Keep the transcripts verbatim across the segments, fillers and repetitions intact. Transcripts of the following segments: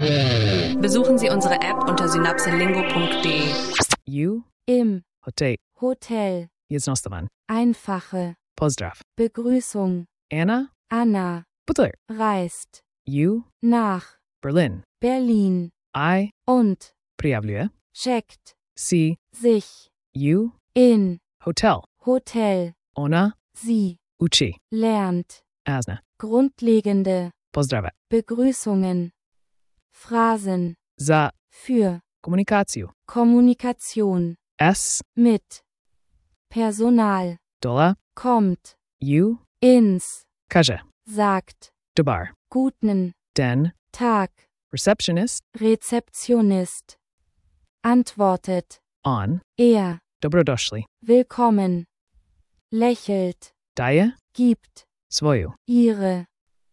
Besuchen Sie unsere App unter synapselingo punkt de. You, Im Hotel, Hotel. Jednostavan, Einfache Pozdrav. Begrüßung. Anna, Anna Butler. reist You, nach Berlin. Berlin I, und Prijavljuje. checkt See, sich you, in Hotel. Hotel. Ona, Sie Uchi. lernt Asna. grundlegende Pozdrava. Begrüßungen. Phrasen Za für komunikaciju. Kommunikation S, mit Personal Dola. kommt You, ins, Kaže. sagt Dobar. guten Den, Tag, receptionist. Rezeptionist, antwortet On, er, Dobrodošli. willkommen, lächelt, Daje, gibt svoju. ihre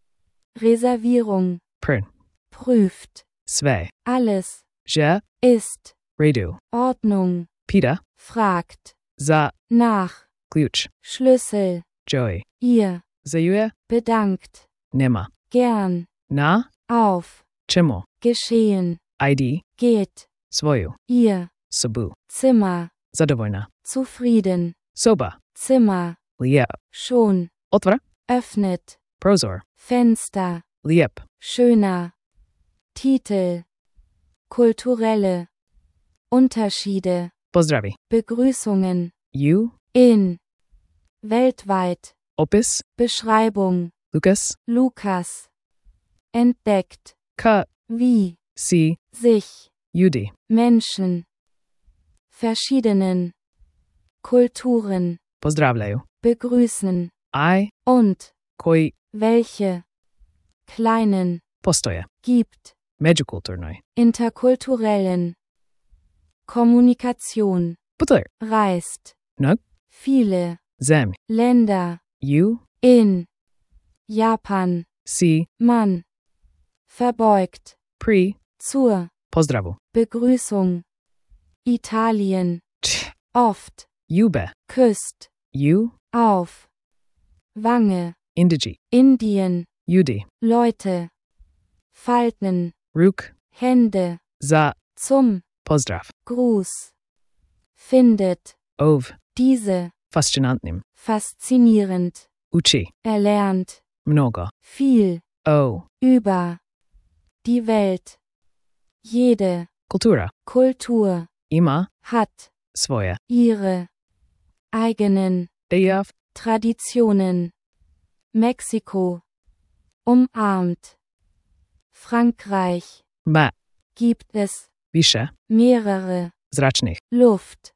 Reservierung, Prn. prüft, Sve. alles Je, ist redu. Ordnung, Pita. fragt Za, nach, ključ. Schlüssel, Joey. ihr, Zajuje, bedankt, nema. gern, Na, auf, čemu. geschehen, I D, geht, svoju. ihr, Sobu. Zimmer, Zadovoljna. zufrieden, Soba. Zimmer, Lijep. schon, Otvora. öffnet, Prozor. Fenster, Lijep. schöner, Titel, kulturelle Unterschiede, Pozdravi. Begrüßungen, You, in, weltweit, opis. Beschreibung, Lukas. Lukas, entdeckt, Ka, wie, si, sich, Judi. Menschen, verschiedenen Kulturen, Pozdravljaju. begrüßen, I, und, koji welche, kleinen, postoje. gibt, Međukulturnoj. interkulturellen, Kommunikation, Butler. reist, Nog. viele, Zemlj. Länder, You, in, Japan, si, man, verbeugt, pri, zur, pozdravu. Begrüßung, Italien, Č, oft, jube. küsst, You, auf, Wange, indigi. Indien, Judi. Leute, Falten, Ruk, Hände, za, zum, pozdrav. Gruß, findet, Ov, diese, fascinantnim. faszinierend, Uči, erlernt, mnogo. viel, O, über, die Welt, jede, kultura. Kultur, Ima, hat, svoje. ihre, eigenen, Dejav, Traditionen, Mexiko, umarmt, Frankreich, ma, gibt es, više, mehrere, zračnih. Luft,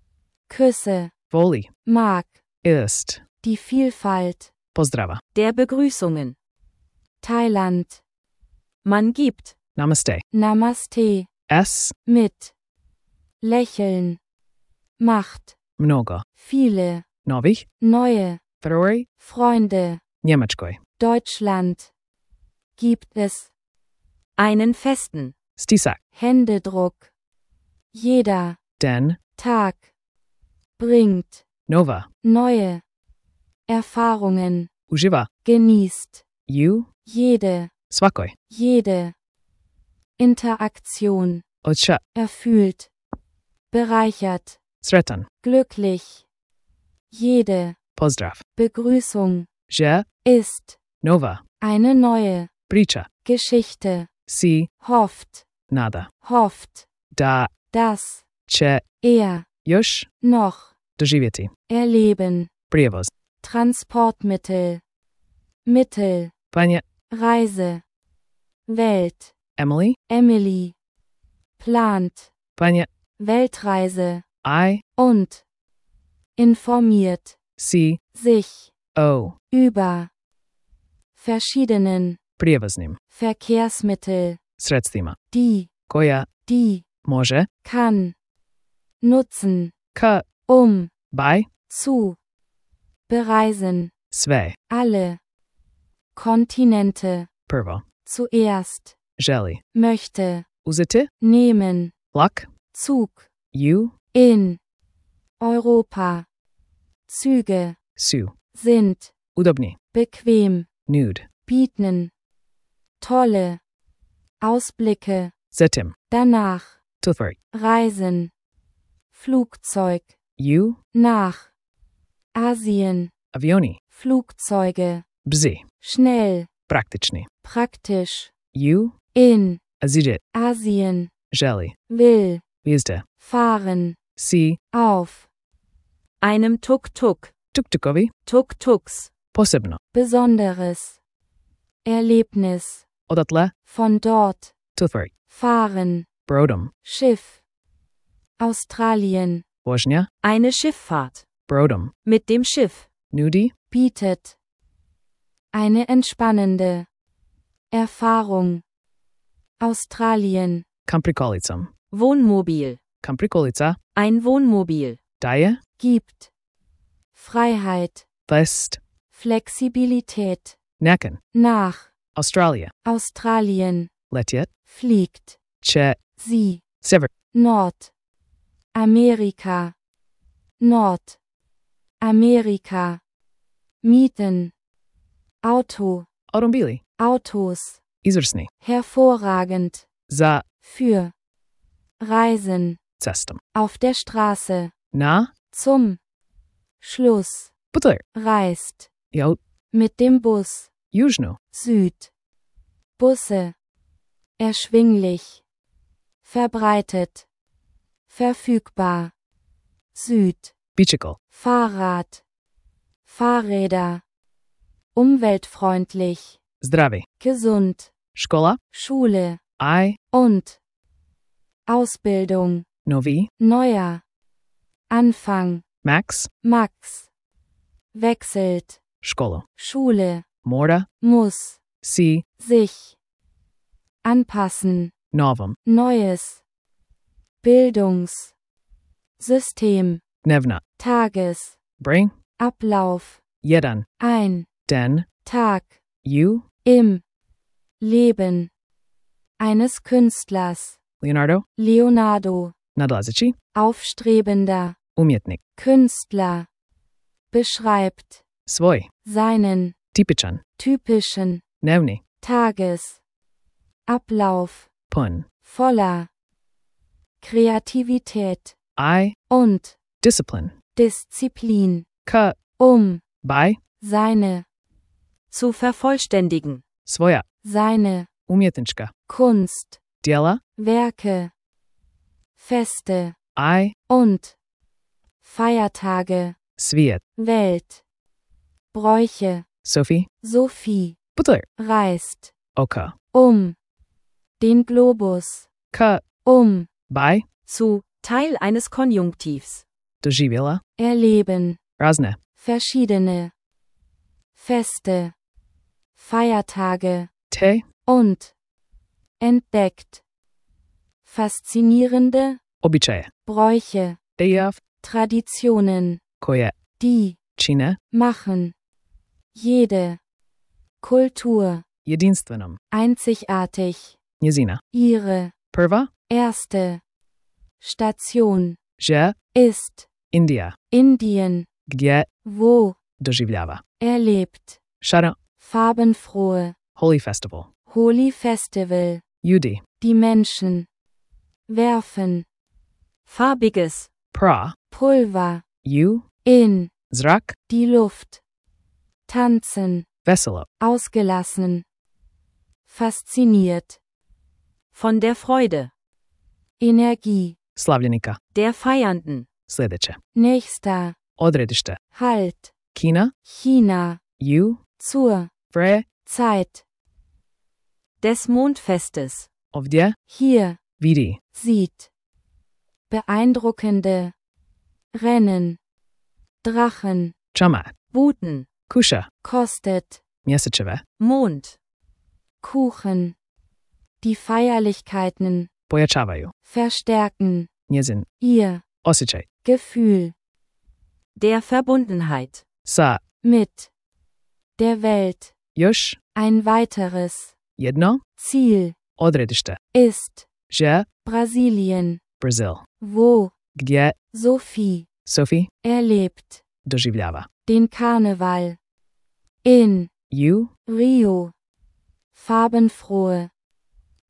Küsse, Voli, mag, ist, die Vielfalt, pozdrava. Der Begrüßungen. Thailand, Man gibt. Namaste. Namaste, S, mit, lächeln, macht, mnogo. viele, Novih, neue, Februari, Freunde, Njemačkoj. Deutschland, gibt es, Einen festen. Stisak. Händedruck, jeder, Den, Tag, bringt, nova. neue, Erfahrungen, Uživa. genießt, You, jede, svakoj. jede, Interaktion, Odša, erfüllt, bereichert, sretan. glücklich, jede, Pozdrav. Begrüßung, Že, ist, nova. eine neue, Priča. Geschichte, Si, hofft, nada. hofft, Da, das, će, er, još, noch, doživjeti. erleben, Prijevoz. Transportmittel, Mittel, Panje, Reise, Welt, Emily. Emily, plant, Panje, Weltreise, I, und, informiert, si, sich, o. über, verschiedenen, Prijevoznim. Verkehrsmittel, Sredstvima. die, Koja, die, može, kann, nutzen, ka, um, by, zu, bereisen, sve. alle, Kontinente, Prvo. zuerst, Želi. möchte, Uzeti, nehmen, lak, Zug, you, in, Europa, Züge, su. sind, Udobni. bequem, Nude. bieten, tolle, Ausblicke, Zatim. danach, Tuthvari. Reisen, Flugzeug, U. nach, Asien, Avioni. Flugzeuge, Bzi. schnell, Praktični. praktisch, U. in, Azidjet. Asien, Želi. will, Vizde. fahren, Si. auf, Einem Tuk-Tuk. Tuktukovi. Tuk-Tuks. Posebno. Besonderes, Erlebnis, Odatle. von dort, Tuthvari. fahren, Brodom. Schiff, Australien, Vožnja. Eine Schifffahrt. Brodom. Mit dem Schiff. Nudi. bietet, eine entspannende Erfahrung, Australien, Kamprikolicam. Wohnmobil. Kamprikolica. Ein Wohnmobil. Daje. gibt, Freiheit, Vest. Flexibilität, Naken. nach, Australia. Australien, Letjet. fliegt, Che. sie, Sever. Nord, Amerika, Nord, Amerika, mieten, Auto, Automobili. Autos, Izvrsni. hervorragend, Za für, Reisen, cestom. auf der Straße, Na. zum, Schluss, Putler. reist, Jo. mit dem Bus, Južno. Süd, Busse, erschwinglich, verbreitet, verfügbar, Süd, Bicycle. Fahrrad, Fahrräder, umweltfreundlich, Zdravi. gesund, Škola. Schule I. und Ausbildung, Novi. neuer, Anfang, Max. Max, wechselt, Školo. Schule, Mora. muss, Si. sich, anpassen, Novom. neues, Bildungs, System, Dnevna. Tages, Bring. Ablauf, Jedan. ein, Den. Tag, U. im, Leben, eines Künstlers, Leonardo. Leonardo, Nadlazici. aufstrebender, Umjetnik. Künstler, beschreibt, Svoj. seinen, Tipičan. typischen, Dnevni. Tages, Ablauf, Pun. voller, Kreativität I. und Discipline. Disziplin, Ka. um, By. seine, Zu vervollständigen. Svoja. seine, Umjetnička. Kunst, Djela. Werke, Feste I. und Feiertage, Svijet. Welt, Bräuche, Sophie. Sophie, Putler. reist, Oka. um, den Globus, Ka. um, By. Zu Teil eines Konjunktivs. Doživjela. erleben, Razne. verschiedene, Feste, Feiertage Te. und entdeckt, faszinierende Običaje. Bräuche, Dejav. Traditionen, Koje. die Čine. machen, jede, Kultur, Jedinstvenom. einzigartig, Njezina. ihre, Prva. erste, Station, Že. ist, Indija. Indien, Gdje wo, doživljava. erlebt, Šara. farbenfrohe, Holy Festival. Holy Festival, Judi. die Menschen, werfen, Farbiges. Pra. Pulver, U. in, Zrak. die Luft, tanzen, Veselo. ausgelassen, fasziniert, Von der Freude. Energie, Slavljenika. Der Feiernden. Sljedeće. nächster, Odredište. halt, Kina. China, U. zur, Vre. Zeit, Des Mondfestes. Ovdje. hier, Vidi. sieht, beeindruckende, Rennen, Drachen, Čama. Buten. Kuša. kostet, Mjesečeve. Mond. Kuchen, die Feierlichkeiten, Pojačavaju. verstärken, Njezin. ihr, Osjećaj. Gefühl, Der Verbundenheit. Sa. mit, der Welt, Još. ein weiteres, Jedno. Ziel, Odredište. ist, Že. Brasilien, Brazil. wo, Gdje Sophie, Sophie erlebt, doživljava. den Karneval, in, U. Rio, farbenfrohe,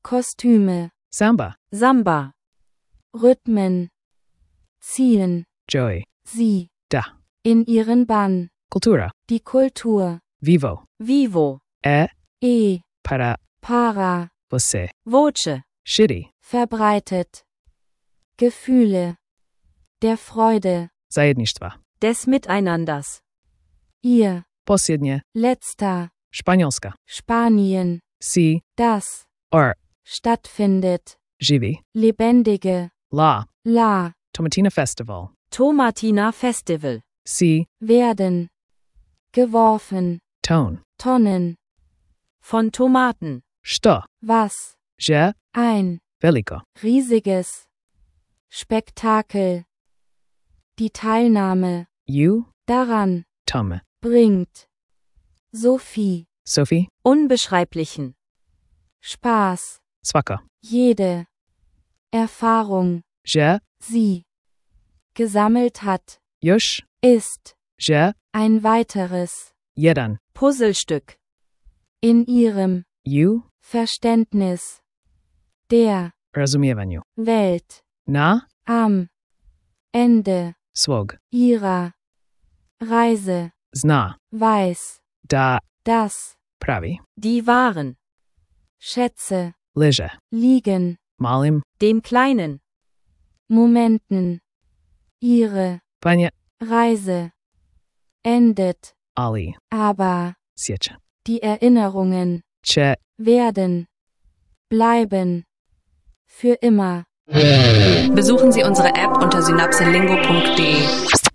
Kostüme, Samba. Samba. Rhythmen, ziehen, Joy. sie, Da. in ihren Bann, Cultura. die Kultur, Vivo. Vivo. É e, para para, você. Voce. Shitty. verbreitet, Gefühle, der Freude, Zajednictwa. Des Miteinanders. ihr, Posljednje. letzter, Španjolska. Spanien, Si. das, Or. stattfindet, Živi. lebendige, La. la, Tomatina Festival. Tomatina Festival. Si. werden, geworfen, Tone. Tonnen, Von Tomaten. Što. was, Je. ein, Veliko. riesiges, Spektakel, die Teilnahme, You. daran, Tome. bringt, Sophie, Sophie. Unbeschreiblichen. Spaß, Svaka. jede, Erfahrung, Je. sie, gesammelt hat, Još. ist, Je. ein weiteres, Jedan. Puzzlestück. in ihrem, You. Verständnis, der, Razumijevanju. Welt, Na. am, Ende, Svog. ihrer, Reise, Zna. weiß, Da. das, Pravi. Die waren. Schätze, Leže. liegen, Malim. Dem Kleinen. Momenten, ihre, Panje. Reise, endet, Ali. aber, Sjeća. die Erinnerungen, Će. werden, bleiben, für immer. Besuchen Sie unsere App unter synapselingo punkt de.